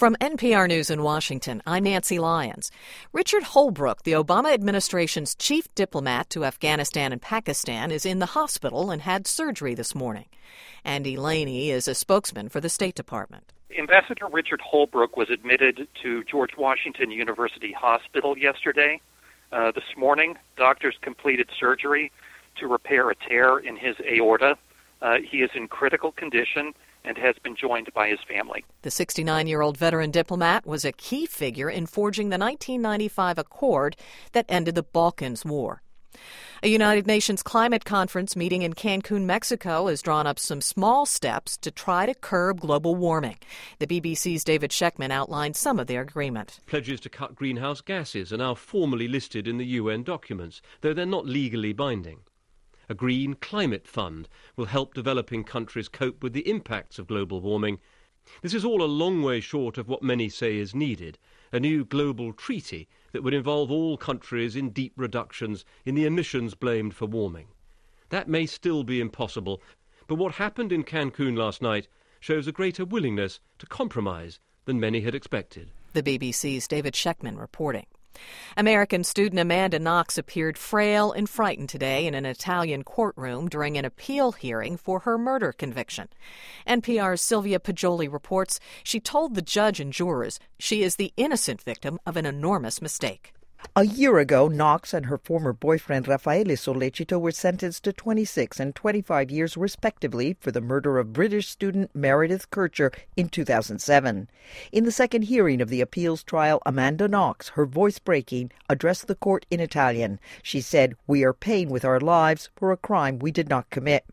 From NPR News in Washington, I'm Nancy Lyons. Richard Holbrooke, the Obama administration's chief diplomat to Afghanistan and Pakistan, is in the hospital and had surgery this morning. Andy Laney is a spokesman for the State Department. Ambassador Richard Holbrooke was admitted to George Washington University Hospital yesterday. This morning, doctors completed surgery to repair a tear in his aorta. He is in critical condition and has been joined by his family. The 69-year-old veteran diplomat was a key figure in forging the 1995 accord that ended the Balkans War. A United Nations climate conference meeting in Cancun, Mexico, has drawn up some small steps to try to curb global warming. The BBC's David Sheckman outlined some of their agreement. Pledges to cut greenhouse gases are now formally listed in the UN documents, though they're not legally binding. A green climate fund will help developing countries cope with the impacts of global warming. This is all a long way short of what many say is needed, a new global treaty that would involve all countries in deep reductions in the emissions blamed for warming. That may still be impossible, but what happened in Cancun last night shows a greater willingness to compromise than many had expected. The BBC's David Sheckman reporting. American student Amanda Knox appeared frail and frightened today in an Italian courtroom during an appeal hearing for her murder conviction. NPR's Sylvia Poggioli reports she told the judge and jurors she is the innocent victim of an enormous mistake. A year ago, Knox and her former boyfriend Raffaele Sollecito were sentenced to 26 and 25 years respectively for the murder of British student Meredith Kercher in 2007. In the second hearing of the appeals trial, Amanda Knox, her voice breaking, addressed the court in Italian. She said, "We are paying with our lives for a crime we did not commit."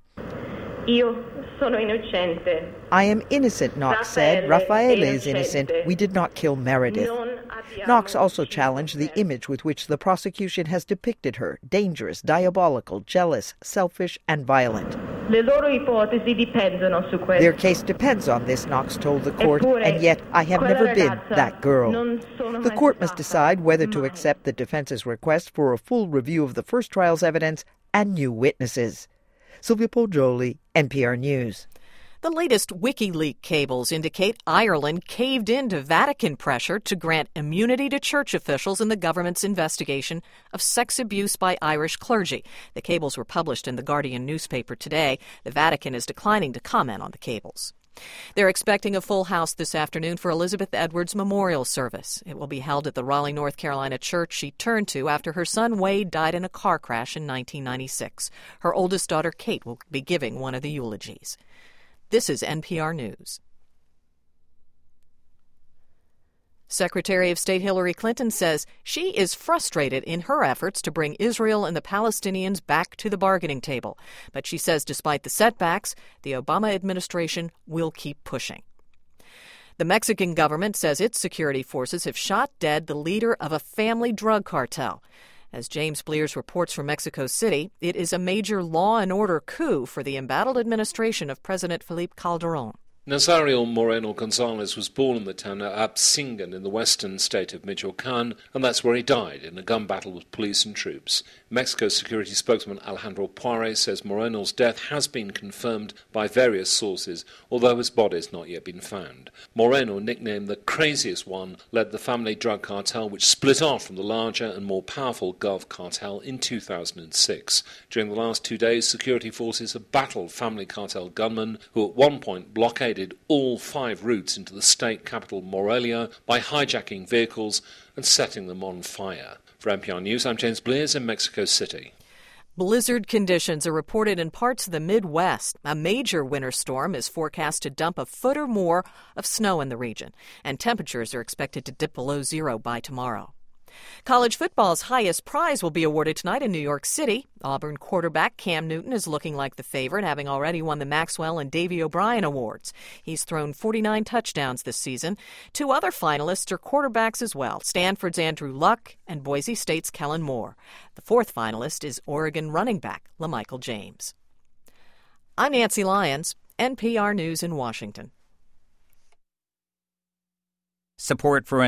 Io sono innocente. I am innocent, Knox said. Raffaele is innocent. We did not kill Meredith. Knox also challenged the image with which the prosecution has depicted her: dangerous, diabolical, jealous, selfish, and violent. Le loro ipotesi dipendono su questo. Their case depends on this, Knox told the court, and yet I have never been that girl. The court must decide whether to accept the defense's request for a full review of the first trial's evidence and new witnesses. Sylvia Poggioli, NPR News. The latest WikiLeaks cables indicate Ireland caved into Vatican pressure to grant immunity to church officials in the government's investigation of sex abuse by Irish clergy. The cables were published in the Guardian newspaper today. The Vatican is declining to comment on the cables. They're expecting a full house this afternoon for Elizabeth Edwards' memorial service. It will be held at the Raleigh, North Carolina church she turned to after her son Wade died in a car crash in 1996. Her oldest daughter Kate will be giving one of the eulogies. This is NPR News. Secretary of State Hillary Clinton says she is frustrated in her efforts to bring Israel and the Palestinians back to the bargaining table. But she says despite the setbacks, the Obama administration will keep pushing. The Mexican government says its security forces have shot dead the leader of a family drug cartel. As James Blears reports from Mexico City, it is a major law and order coup for the embattled administration of President Felipe Calderón. Nazario Moreno Gonzalez was born in the town of Absingan in the western state of Michoacán, and that's where he died in a gun battle with police and troops. Mexico's security spokesman Alejandro Poirez says Moreno's death has been confirmed by various sources, although his body has not yet been found. Moreno, nicknamed the craziest one, led the family drug cartel which split off from the larger and more powerful Gulf cartel in 2006. During the last 2 days, security forces have battled family cartel gunmen who at one point blockaded all 5 routes into the state capital Morelia by hijacking vehicles and setting them on fire. For NPR News, I'm James Blears in Mexico City. Blizzard conditions are reported in parts of the Midwest. A major winter storm is forecast to dump a foot or more of snow in the region, and temperatures are expected to dip below zero by tomorrow. College football's highest prize will be awarded tonight in New York City. Auburn quarterback Cam Newton is looking like the favorite, having already won the Maxwell and Davy O'Brien awards. He's thrown 49 touchdowns this season. 2 other finalists are quarterbacks as well, Stanford's Andrew Luck and Boise State's Kellen Moore. The 4th finalist is Oregon running back LaMichael James. I'm Nancy Lyons, NPR News in Washington. Support for